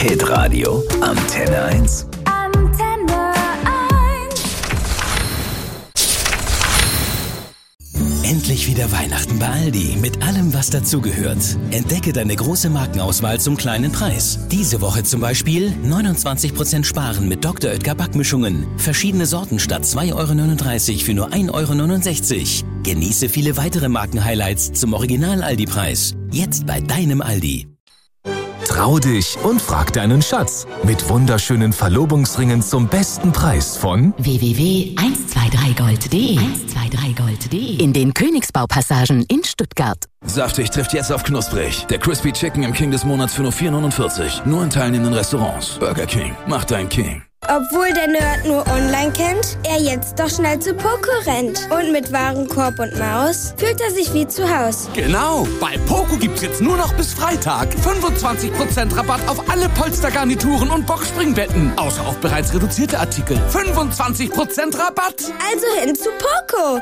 Hitradio Antenne 1. Antenne 1. Endlich wieder Weihnachten bei Aldi mit allem, was dazugehört. Entdecke deine große Markenauswahl zum kleinen Preis. Diese Woche zum Beispiel 29% sparen mit Dr. Oetker Backmischungen. Verschiedene Sorten statt 2,39 € für nur 1,69 €. Genieße viele weitere Markenhighlights zum Original-Aldi-Preis. Jetzt bei deinem Aldi. Trau dich und frag deinen Schatz. Mit wunderschönen Verlobungsringen zum besten Preis von www.123gold.de 123gold.de in den Königsbaupassagen in Stuttgart. Saftig trifft jetzt auf knusprig. Der Crispy Chicken im King des Monats für nur 4,49 €. Nur in teilnehmenden Restaurants. Burger King. Mach dein King. Obwohl der Nerd nur online kennt, er jetzt doch schnell zu Poco rennt. Und mit Warenkorb und Maus fühlt er sich wie zu Hause. Genau, bei Poco gibt's jetzt nur noch bis Freitag 25% Rabatt auf alle Polstergarnituren und Boxspringbetten. Außer auf bereits reduzierte Artikel. 25% Rabatt. Also hin zu Poco.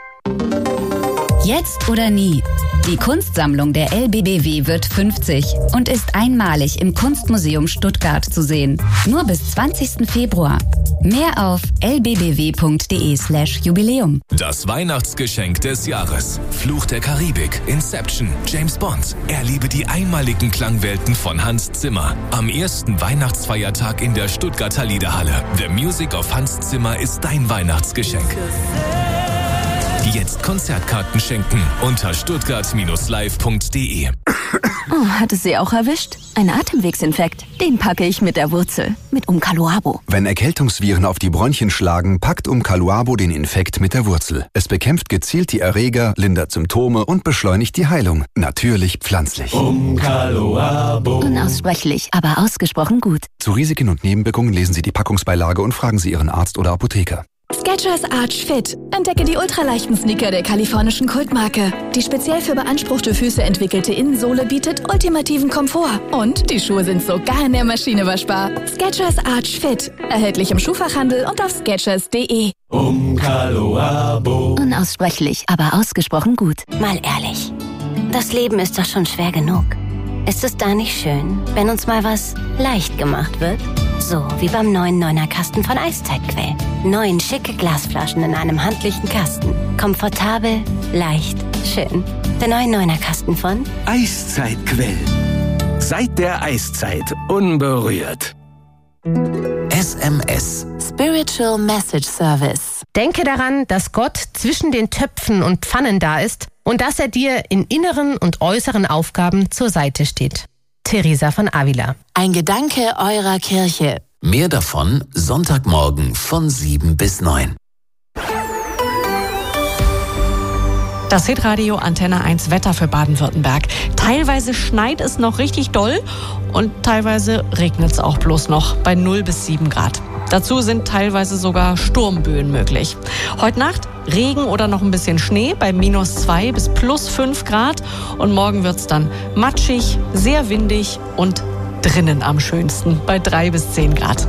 Jetzt oder nie. Die Kunstsammlung der LBBW wird 50 und ist einmalig im Kunstmuseum Stuttgart zu sehen. Nur bis 20. Februar. Mehr auf lbbw.de/Jubiläum. Das Weihnachtsgeschenk des Jahres. Fluch der Karibik, Inception, James Bond. Erlebe die einmaligen Klangwelten von Hans Zimmer. Am ersten Weihnachtsfeiertag in der Stuttgarter Liederhalle. The Music of Hans Zimmer ist dein Weihnachtsgeschenk. Jetzt Konzertkarten schenken unter stuttgart-live.de. Oh, hat es Sie auch erwischt? Ein Atemwegsinfekt. Den packe ich mit der Wurzel. Mit Umkaluabo. Wenn Erkältungsviren auf die Bronchien schlagen, packt Umkaluabo den Infekt mit der Wurzel. Es bekämpft gezielt die Erreger, lindert Symptome und beschleunigt die Heilung. Natürlich pflanzlich. Umkaluabo. Unaussprechlich, aber ausgesprochen gut. Zu Risiken und Nebenwirkungen lesen Sie die Packungsbeilage und fragen Sie Ihren Arzt oder Apotheker. Skechers Arch Fit. Entdecke die ultraleichten Sneaker der kalifornischen Kultmarke. Die speziell für beanspruchte Füße entwickelte Innensohle bietet ultimativen Komfort. Und die Schuhe sind sogar in der Maschine waschbar. Skechers Arch Fit. Erhältlich im Schuhfachhandel und auf skechers.de. Umkaluabo. Unaussprechlich, aber ausgesprochen gut. Mal ehrlich, das Leben ist doch schon schwer genug. Ist es da nicht schön, wenn uns mal was leicht gemacht wird? So wie beim neuen 9er-Kasten von Eiszeitquell. 9 schicke Glasflaschen in einem handlichen Kasten. Komfortabel, leicht, schön. Der neue 9er-Kasten von Eiszeitquell. Seit der Eiszeit unberührt. SMS. Spiritual Message Service. Denke daran, dass Gott zwischen den Töpfen und Pfannen da ist und dass er dir in inneren und äußeren Aufgaben zur Seite steht. Teresa von Avila. Ein Gedanke eurer Kirche. Mehr davon Sonntagmorgen von 7 bis 9. Das Hitradio Antenne 1 Wetter für Baden-Württemberg. Teilweise schneit es noch richtig doll und teilweise regnet es auch bloß noch bei 0 bis 7 Grad. Dazu sind teilweise sogar Sturmböen möglich. Heute Nacht Regen oder noch ein bisschen Schnee bei -2 bis +5 Grad. Und morgen wird es dann matschig, sehr windig und drinnen am schönsten bei 3 bis 10 Grad.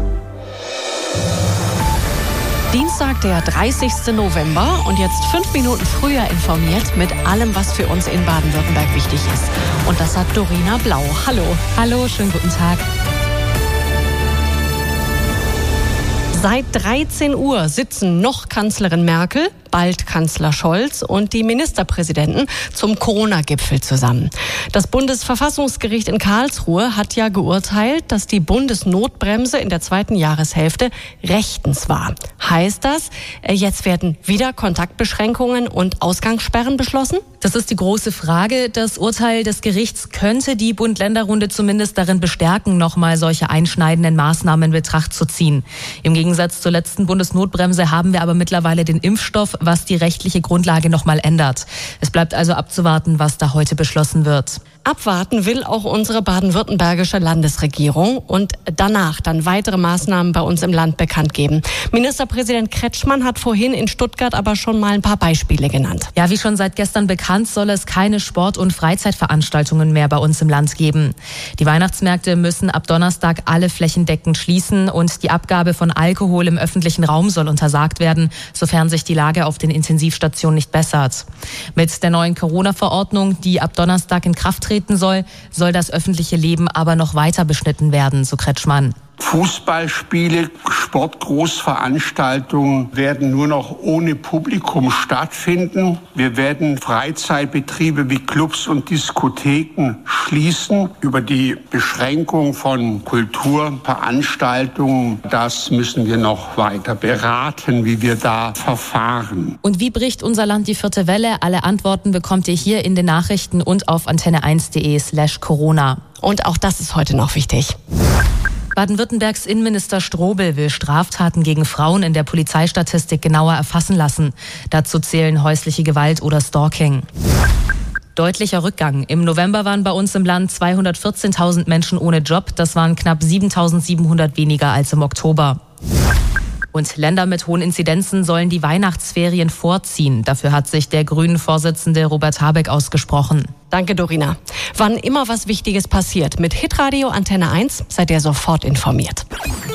Dienstag, der 30. November und jetzt 5 Minuten früher informiert mit allem, was für uns in Baden-Württemberg wichtig ist. Und das hat Dorina Blau. Hallo. Hallo, schönen guten Tag. Seit 13 Uhr sitzen noch Kanzlerin Merkel, bald Kanzler Scholz und die Ministerpräsidenten zum Corona-Gipfel zusammen. Das Bundesverfassungsgericht in Karlsruhe hat ja geurteilt, dass die Bundesnotbremse in der zweiten Jahreshälfte rechtens war. Heißt das, jetzt werden wieder Kontaktbeschränkungen und Ausgangssperren beschlossen? Das ist die große Frage. Das Urteil des Gerichts könnte die Bund-Länder-Runde zumindest darin bestärken, nochmal solche einschneidenden Maßnahmen in Betracht zu ziehen. Im Gegensatz zur letzten Bundesnotbremse haben wir aber mittlerweile den Impfstoff, was die rechtliche Grundlage nochmal ändert. Es bleibt also abzuwarten, was da heute beschlossen wird. Abwarten will auch unsere baden-württembergische Landesregierung und danach dann weitere Maßnahmen bei uns im Land bekannt geben. Ministerpräsident Kretschmann hat vorhin in Stuttgart aber schon mal ein paar Beispiele genannt. Ja, wie schon seit gestern bekannt, soll es keine Sport- und Freizeitveranstaltungen mehr bei uns im Land geben. Die Weihnachtsmärkte müssen ab Donnerstag alle flächendeckend schließen und die Abgabe von Alkohol im öffentlichen Raum soll untersagt werden, sofern sich die Lage Lage auf den Intensivstationen nicht bessert. Mit der neuen Corona-Verordnung, die ab Donnerstag in Kraft treten soll das öffentliche Leben aber noch weiter beschnitten werden, so Kretschmann. Fußballspiele, Sportgroßveranstaltungen werden nur noch ohne Publikum stattfinden. Wir werden Freizeitbetriebe wie Clubs und Diskotheken schließen. Über die Beschränkung von Kulturveranstaltungen, das müssen wir noch weiter beraten, wie wir da verfahren. Und wie bricht unser Land die 4. Welle? Alle Antworten bekommt ihr hier in den Nachrichten und auf antenne1.de/Corona. Und auch das ist heute noch wichtig. Baden-Württembergs Innenminister Strobel will Straftaten gegen Frauen in der Polizeistatistik genauer erfassen lassen. Dazu zählen häusliche Gewalt oder Stalking. Deutlicher Rückgang. Im November waren bei uns im Land 214.000 Menschen ohne Job. Das waren knapp 7.700 weniger als im Oktober. Und Länder mit hohen Inzidenzen sollen die Weihnachtsferien vorziehen. Dafür hat sich der Grünen-Vorsitzende Robert Habeck ausgesprochen. Danke, Dorina. Wann immer was Wichtiges passiert, mit Hitradio Antenne 1 seid ihr sofort informiert.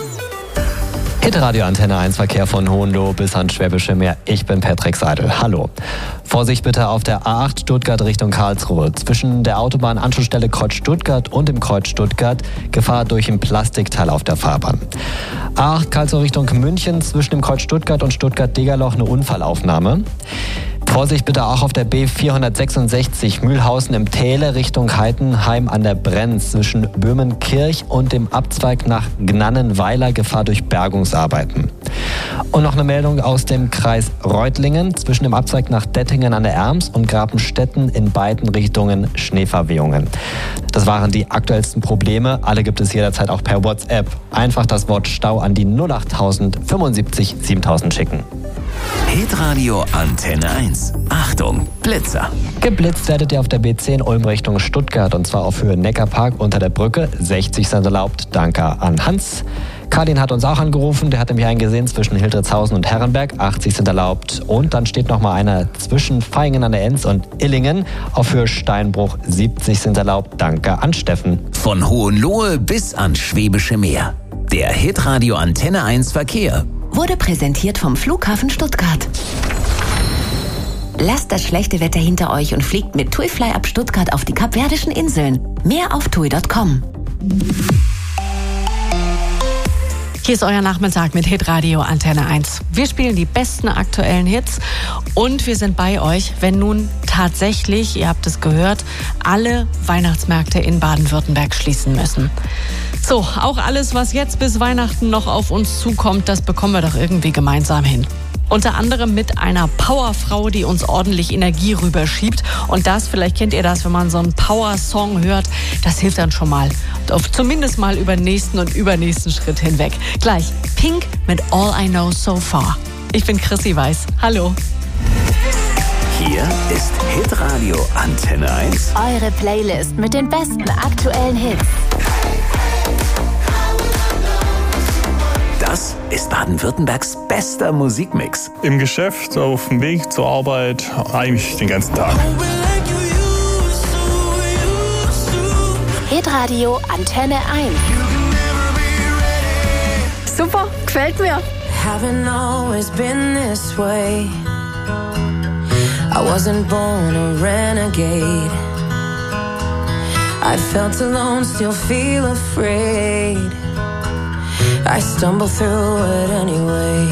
Hitradio Antenne 1 Verkehr von Hohenlohe bis ans Schwäbische Meer. Ich bin Patrick Seidel. Hallo. Vorsicht bitte auf der A8 Stuttgart Richtung Karlsruhe. Zwischen der Autobahnanschlussstelle Kreuz Stuttgart und dem Kreuz Stuttgart Gefahr durch ein Plastikteil auf der Fahrbahn. A8 Karlsruhe Richtung München zwischen dem Kreuz Stuttgart und Stuttgart-Degerloch eine Unfallaufnahme. Vorsicht bitte auch auf der B466 Mühlhausen im Täle Richtung Heidenheim an der Brenz zwischen Böhmenkirch und dem Abzweig nach Gnannenweiler Gefahr durch Bergungsarbeiten. Und noch eine Meldung aus dem Kreis Reutlingen zwischen dem Abzweig nach Dettingen an der Erms und Grapenstetten in beiden Richtungen Schneeverwehungen. Das waren die aktuellsten Probleme. Alle gibt es jederzeit auch per WhatsApp. Einfach das Wort Stau an die 08000 75 7000 schicken. Hitradio Antenne 1. Achtung, Blitzer. Geblitzt werdet ihr auf der B10 Ulm Richtung Stuttgart und zwar auf Höhe Neckarpark unter der Brücke. 60 sind erlaubt. Danke an Hans. Karlin hat uns auch angerufen, der hat nämlich einen gesehen zwischen Hildritzhausen und Herrenberg. 80 sind erlaubt. Und dann steht noch mal einer zwischen Vaihingen an der Enz und Illingen auf Höhe Steinbruch. 70 sind erlaubt. Danke an Steffen. Von Hohenlohe bis ans Schwäbische Meer. Der Hitradio Antenne 1 Verkehr wurde präsentiert vom Flughafen Stuttgart. Lasst das schlechte Wetter hinter euch und fliegt mit TuiFly ab Stuttgart auf die Kapverdischen Inseln. Mehr auf tui.com. Hier ist euer Nachmittag mit Hitradio Antenne 1. Wir spielen die besten aktuellen Hits und wir sind bei euch, wenn nun tatsächlich, ihr habt es gehört, alle Weihnachtsmärkte in Baden-Württemberg schließen müssen. So, auch alles, was jetzt bis Weihnachten noch auf uns zukommt, das bekommen wir doch irgendwie gemeinsam hin. Unter anderem mit einer Powerfrau, die uns ordentlich Energie rüberschiebt. Und das, vielleicht kennt ihr das, wenn man so einen Power-Song hört, das hilft dann schon mal. Zumindest mal über den nächsten und übernächsten Schritt hinweg. Gleich Pink mit All I Know So Far. Ich bin Chrissy Weiß. Hallo. Hier ist Hitradio Antenne 1. Eure Playlist mit den besten aktuellen Hits. Das ist Baden-Württembergs bester Musikmix. Im Geschäft, auf dem Weg zur Arbeit, eigentlich den ganzen Tag. Hitradio Antenne 1. Super, gefällt mir. Haven't always been this way. I wasn't born a renegade. I felt alone, still feel afraid. I stumble through it anyway.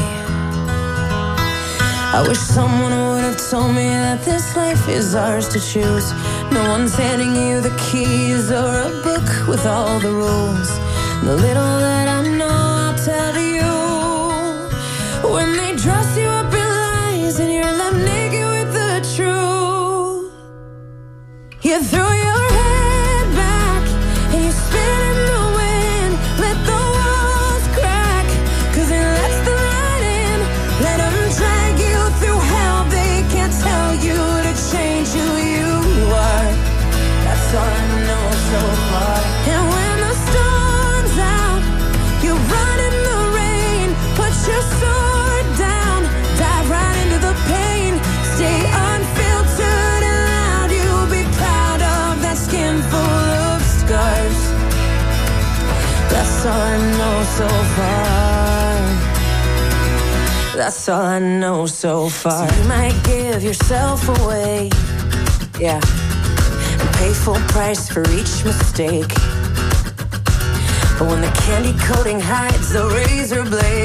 I wish someone would have told me that this life is ours to choose. No one's handing you the keys or a book with all the rules. The little that I know I'll tell you. When they dress you up in lies and you're left naked with the truth, you throw your head back and you spin in the wind. Let the walls crack, 'cause it lets the light in. Let them drag you through hell. They can't tell you to change who you are. That's all I know so far. And when the storm's out, you run in the rain. Put your sword down, dive right into the pain. Stay unfiltered and loud. You'll be proud of that skin full of scars. That's all I know so far. That's all I know so far. So you might give yourself away, yeah, and pay full price for each mistake. But when the candy coating hides the razor blade,